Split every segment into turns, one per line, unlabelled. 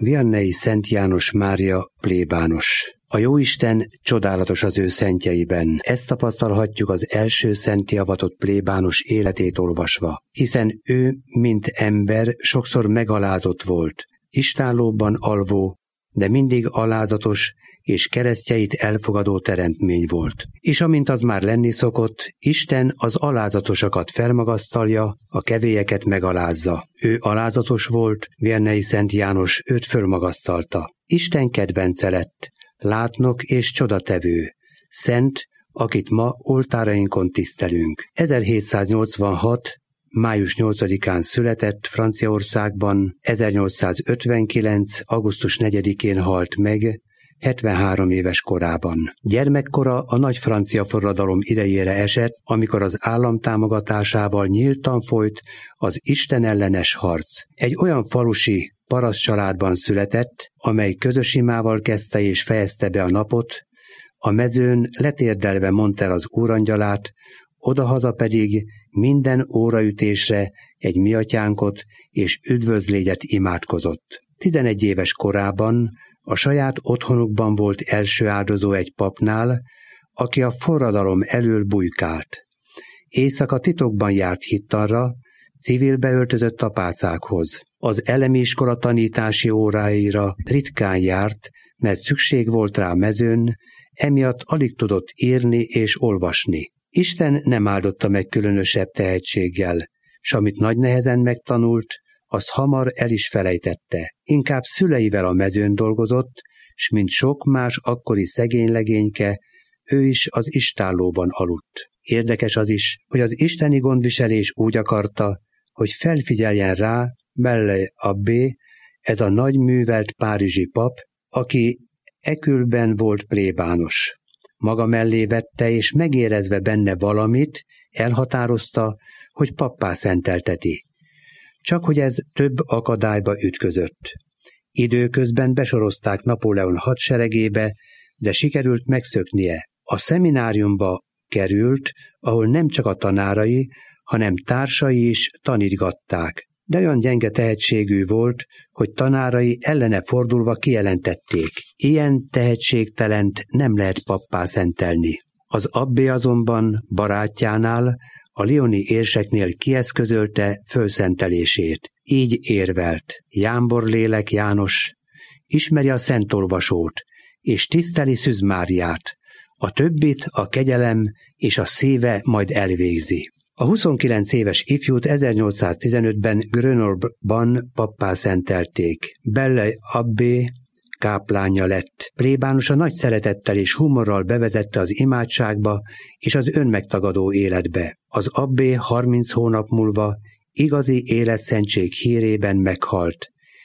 Vianney Szent János Mária plébános. A Jóisten csodálatos az ő szentjeiben. Ezt tapasztalhatjuk az első szentté avatott plébános életét olvasva, hiszen ő, mint ember, sokszor megalázott volt, istállóban alvó, de mindig alázatos és keresztjeit elfogadó teremtmény volt. És amint az már lenni szokott, Isten az alázatosakat felmagasztalja, a kevélyeket megalázza. Ő alázatos volt, Vianney Szent János őt fölmagasztalta. Isten kedvence lett, látnok és csodatevő, szent, akit ma oltárainkon tisztelünk. 1786. május 8-án született Franciaországban, 1859. augusztus 4-én halt meg, 73 éves korában. Gyermekkora a nagy francia forradalom idejére esett, amikor az állam támogatásával nyíltan folyt az istenellenes harc. Egy olyan falusi paraszt családban született, amely közös imával kezdte és fejezte be a napot, a mezőn letérdelve mondta el az úrangyalát, odahaza pedig minden óraütésre egy mi atyánkot és üdvözlégyet imádkozott. 11 éves korában a saját otthonukban volt első áldozó egy papnál, aki a forradalom elől bujkált. Éjszaka titokban járt hittalra, civilbe öltözött apácákhoz. Az elemi iskola tanítási óráira ritkán járt, mert szükség volt rá mezőn, emiatt alig tudott írni és olvasni. Isten nem áldotta meg különösebb tehetséggel, s amit nagy nehezen megtanult, az hamar el is felejtette. Inkább szüleivel a mezőn dolgozott, s mint sok más akkori szegény legényke, ő is az istállóban aludt. Érdekes az is, hogy az isteni gondviselés úgy akarta, hogy felfigyeljen rá Belley abbé, ez a nagy művelt párizsi pap, aki ekülben volt plébános. Maga mellé vette, és megérezve benne valamit, elhatározta, hogy pappá szentelteti. Csak hogy ez több akadályba ütközött. Időközben besorozták Napóleon hadseregébe, de sikerült megszöknie. A szemináriumba került, ahol nem csak a tanárai, hanem társai is tanítgatták. De olyan gyenge tehetségű volt, hogy tanárai ellene fordulva kijelentették. Ilyen tehetségtelent nem lehet pappá szentelni. Az abbé azonban barátjánál, a lyoni érseknél kieszközölte fölszentelését. Így érvelt: Jámbor lélek János ismeri a szentolvasót, és tiszteli Szűz Máriát. A többit a kegyelem és a szíve majd elvégzi. A 29 éves ifjút 1815-ben Grenoble-ban pappá szentelték. Belley abbé káplánja lett. Plébánusa nagy szeretettel és humorral bevezette az imádságba és az önmegtagadó életbe. Az abbé 30 hónap múlva igazi életszentség hírében meghalt.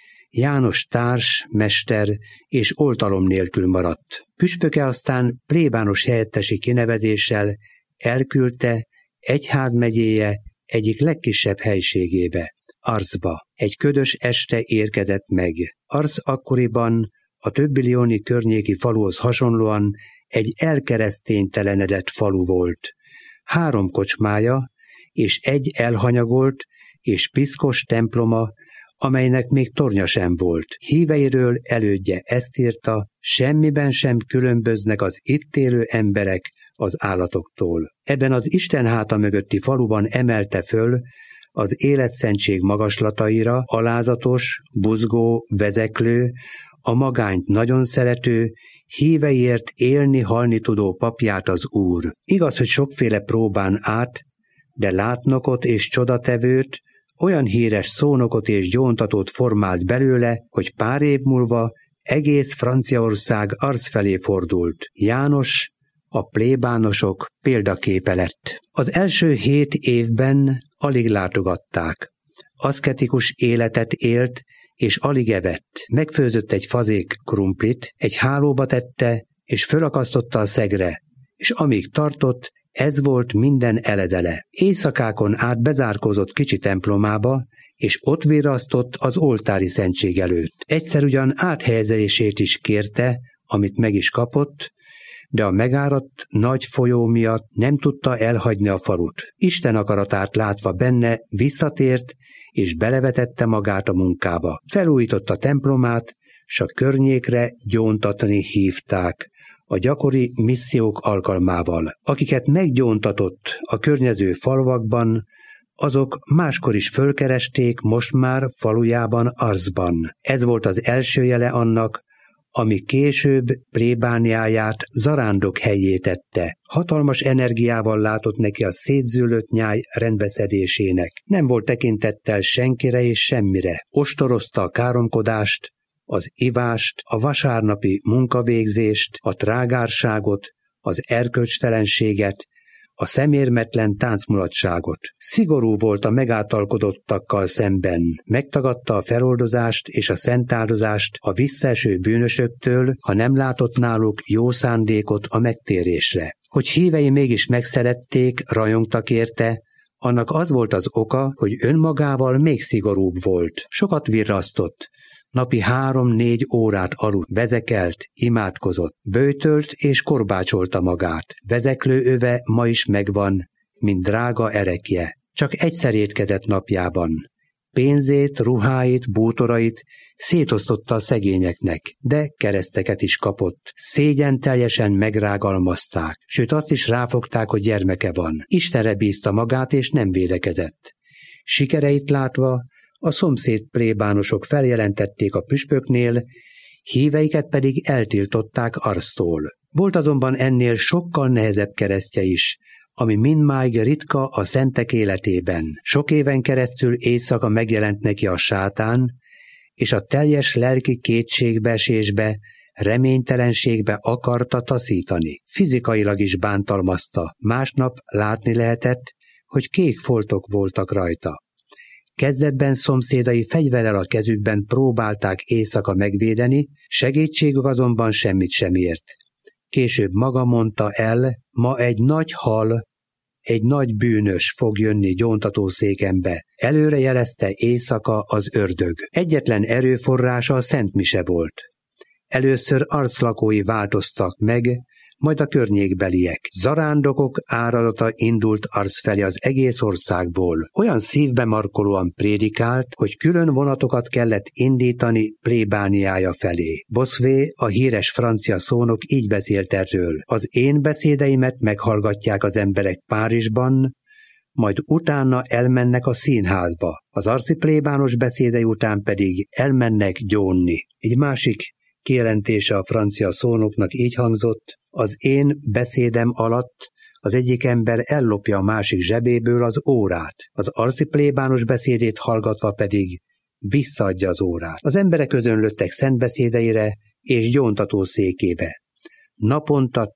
János társ, mester és oltalom nélkül maradt. Püspöke aztán plébános helyettesi kinevezéssel elküldte egyházmegyéje egyik legkisebb helységébe, Arsba. Egy ködös este érkezett meg. Ars akkoriban a többi lyoni környéki faluhoz hasonlóan egy elkereszténytelenedett falu volt. 3 kocsmája és egy elhanyagolt és piszkos temploma, amelynek még tornya sem volt. Híveiről elődje ezt írta: semmiben sem különböznek az itt élő emberek az állatoktól. Ebben az Isten háta mögötti faluban emelte föl az életszentség magaslataira alázatos, buzgó, vezeklő, a magányt nagyon szerető, híveiért élni-halni tudó papját az Úr. Igaz, hogy sokféle próbán át, de látnokot és csodatevőt, olyan híres szónokot és gyóntatót formált belőle, hogy pár év múlva egész Franciaország Ars felé fordult. János a plébánosok példaképe lett. Az első 7 évben alig látogatták. Aszketikus életet élt, és alig evett. Megfőzött egy fazék krumplit, egy hálóba tette, és fölakasztotta a szegre, és amíg tartott, ez volt minden eledele. Éjszakákon át bezárkózott kicsi templomába, és ott virrasztott az oltári szentség előtt. Egyszer ugyan áthelyezését is kérte, amit meg is kapott, de a megáradt nagy folyó miatt nem tudta elhagyni a falut. Isten akaratát látva benne visszatért, és belevetette magát a munkába. Felújította templomát, s a környékre gyóntatni hívták a gyakori missziók alkalmával. Akiket meggyóntatott a környező falvakban, azok máskor is fölkeresték most már falujában Arzban. Ez volt az első jele annak, ami később plébániáját zarándok helyé tette. Hatalmas energiával látott neki a szétzűlött nyáj rendbeszedésének. Nem volt tekintettel senkire és semmire. Ostorozta a káromkodást, az ivást, a vasárnapi munkavégzést, a trágárságot, az erkölcstelenséget, a szemérmetlen táncmulatságot. Szigorú volt a megáltalkodottakkal szemben, megtagadta a feloldozást és a szentáldozást a visszaeső bűnösöktől, ha nem látott náluk jó szándékot a megtérésre. Hogy hívei mégis megszerették, rajongtak érte, annak az volt az oka, hogy önmagával még szigorúbb volt. Sokat virrasztott, napi 3-4 órát aludt, vezekelt, imádkozott, böjtölt és korbácsolta magát. Vezeklő öve ma is megvan, mint drága erekje. Csak egyszer étkezett napjában. Pénzét, ruháit, bútorait szétosztotta a szegényeknek, de kereszteket is kapott. Szégyenteljesen megrágalmazták, sőt azt is ráfogták, hogy gyermeke van. Istenre bízta magát és nem védekezett. Sikereit látva a szomszéd plébánosok feljelentették a püspöknél, híveiket pedig eltiltották Arztól. Volt azonban ennél sokkal nehezebb keresztje is, ami mindmáig ritka a szentek életében. Sok éven keresztül éjszaka megjelent neki a sátán, és a teljes lelki kétségbeesésbe, reménytelenségbe akarta taszítani. Fizikailag is bántalmazta, másnap látni lehetett, hogy kék foltok voltak rajta. Kezdetben szomszédai fegyverrel a kezükben próbálták éjszaka megvédeni, segítségük azonban semmit sem ért. Később maga mondta el, ma egy nagy hal, egy nagy bűnös fog jönni gyóntatószékembe. Előre jelezte éjszaka az ördög. Egyetlen erőforrása a Szent Mise volt. Először Arz lakói változtak meg, majd a környékbeliek. Zarándokok áradata indult Arz felé az egész országból. Olyan szívbe markolóan prédikált, hogy külön vonatokat kellett indítani plébániája felé. Bossuet, a híres francia szónok így beszélt erről. Az én beszédeimet meghallgatják az emberek Párizsban, majd utána elmennek a színházba. Az arci plébános beszédei után pedig elmennek gyónni. Egy másik kijelentése a francia szónoknak így hangzott: az én beszédem alatt az egyik ember ellopja a másik zsebéből az órát, az arci plébános beszédét hallgatva pedig visszaadja az órát. Az emberek özönlöttek szent beszédeire és gyóntató székébe. Naponta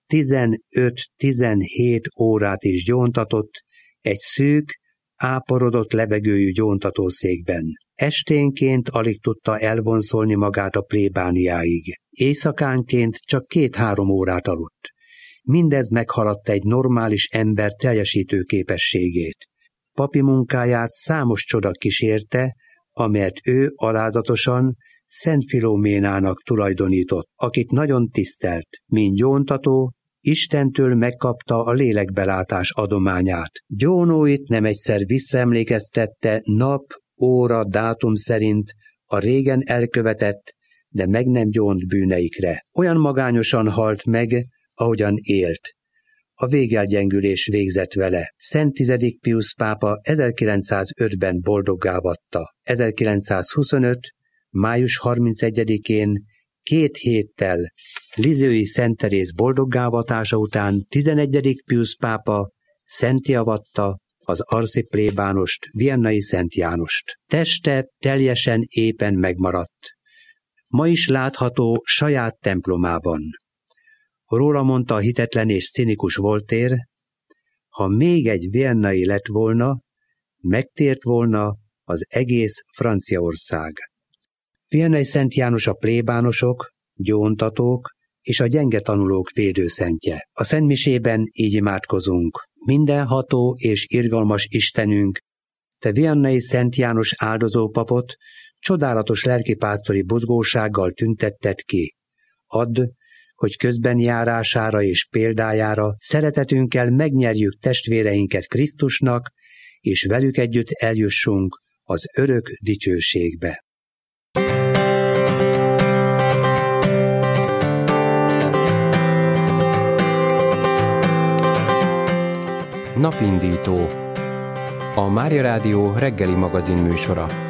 15-17 órát is gyóntatott egy szűk, áporodott levegőjű gyóntatószékben. Esténként alig tudta elvonszolni magát a plébániáig. Éjszakánként csak 2-3 órát aludt. Mindez meghaladta egy normális ember teljesítő képességét. Papi munkáját számos csoda kísérte, amelyet ő alázatosan Szent Filoménának tulajdonított, akit nagyon tisztelt. Mint gyóntató, Istentől megkapta a lélekbelátás adományát. Gyónóit nem egyszer visszaemlékeztette nap, óra, dátum szerint a régen elkövetett, de meg nem gyónt bűneikre. Olyan magányosan halt meg, ahogyan élt. A végelgyengülés végzett vele. Szent 10. Piusz pápa 1905-ben boldoggá vatta. 1925. május 31-én 2 héttel Lisieux-i Szent Teréz boldoggávatása után 11. Piusz pápa szentté avatta az arci plébánost, viennai Szent Jánost. Teste teljesen éppen megmaradt. Ma is látható saját templomában. Róla mondta a hitetlen és cinikus Voltaire: ha még egy viennai lett volna, megtért volna az egész Franciaország. Viennai Szent János a plébánosok, gyóntatók és a gyenge tanulók védőszentje. A szentmisében így imádkozunk: mindenható és irgalmas Istenünk, te Viennai Szent János áldozópapot csodálatos lelkipásztori buzgósággal tüntetted ki. Add, hogy közbenjárására és példájára szeretetünkkel megnyerjük testvéreinket Krisztusnak, és velük együtt eljussunk az örök dicsőségbe.
Napindító, a Mária Rádió reggeli magazin műsora.